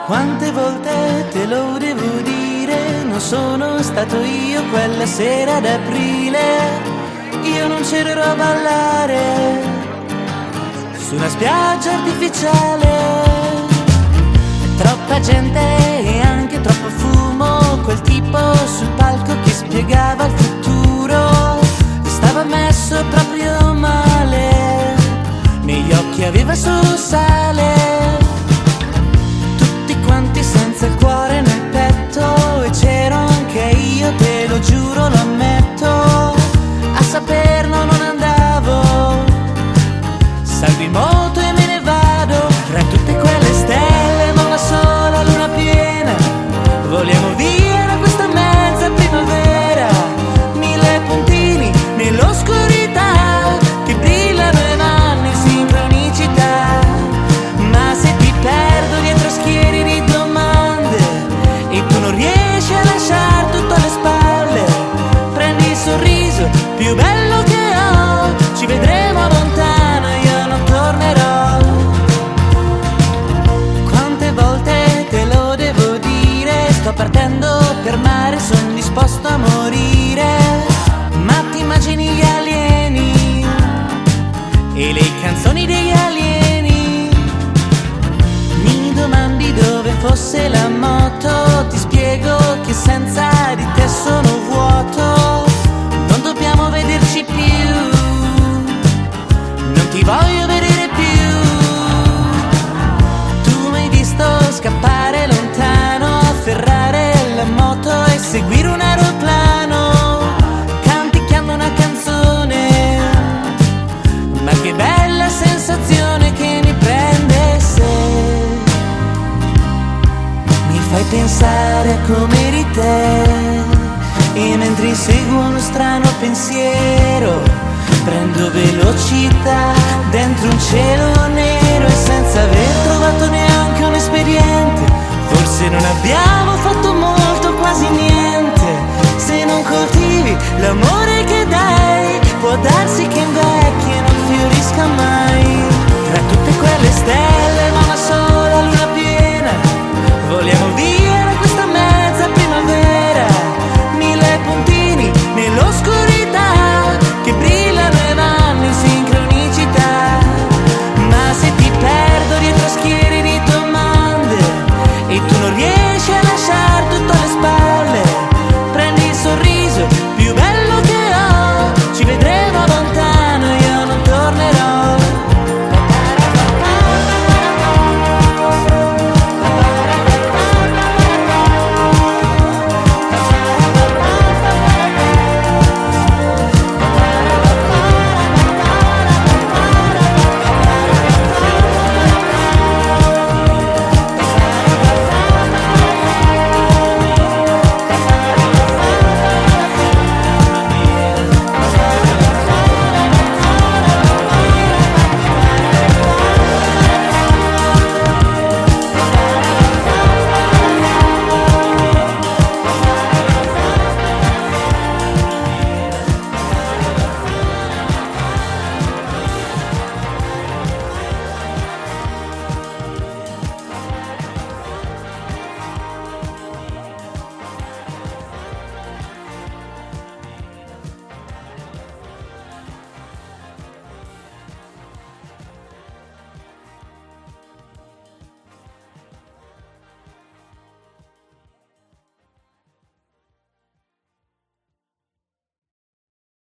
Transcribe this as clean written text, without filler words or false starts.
Quante volte te lo devo dire, non sono stato io quella sera d'aprile. Io non c'ero a ballare su una spiaggia artificiale. Troppa gente e anche troppo fumo, quel tipo sul palco che spiegava il futuro stava messo proprio male, negli occhi aveva solo sale. Tutti quanti senza il cuore nel petto, e c'ero anche io, te lo giuro, lo ammetto. A saperlo non andavo, salgo in moto e me ne vado. Tra tutte quelle stelle ma una sola luna piena, voliamo via da questa mezza primavera. Mille puntini nell'oscurità che brillano e vanno in sincronicità. Ma se ti perdo dietro schieri di domande e tu non riesci a lasciar tutto alle spalle, prendi il sorriso più bello che ho, ci vedremo lontano, io non tornerò. Quante volte te lo devo dire, sto partendo per mare, son disposto a morire. Ma ti immagini gli alieni e le canzoni degli alieni? Mi domandi dove fosse la moto, ti spiego che senza di te sono vuoto. Non dobbiamo vederci più, non ti voglio vedere più. Tu mi hai visto scappare lontano, afferrare la moto e seguire un aeroplano, canticchiando una canzone. Ma che bella sensazione che mi prende se mi fai pensare a come eri te. E mentre inseguo uno strano pensiero, prendo velocità dentro un cielo nero, e senza aver trovato neanche un espediente, forse non abbiamo fatto molto, quasi niente.